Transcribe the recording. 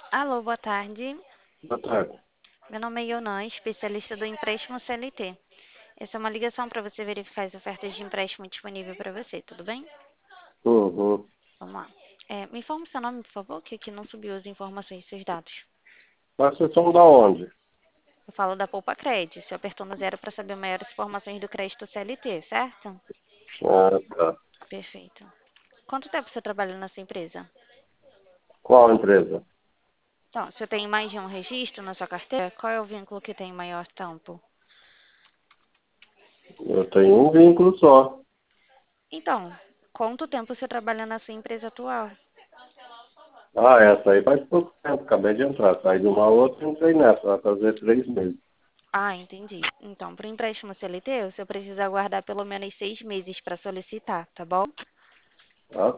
Alô, boa tarde. Boa tarde. Meu nome é Yonan, especialista do empréstimo CLT. Essa é uma ligação para você verificar as ofertas de empréstimo disponível para você, tudo bem? Uhum. Vamos lá. Me informe seu nome, por favor, que aqui não subiu as informações dos seus dados. Mas vocês são da onde? Eu falo da Poupa Cred. Você apertou no zero para saber maiores informações do crédito CLT, certo? Ah, tá. Perfeito. Quanto tempo você trabalha nessa empresa? Qual empresa? Então, você tem mais de um registro na sua carteira? Qual é o vínculo que tem maior tempo? Eu tenho um vínculo só. Então, quanto tempo você trabalha nessa empresa atual? Ah, essa aí faz pouco tempo. Acabei de entrar. Saí de uma outra e entrei nessa. Vai fazer 3 meses. Ah, entendi. Então, para o empréstimo CLT, você precisa aguardar pelo menos 6 meses para solicitar, tá bom? Tá?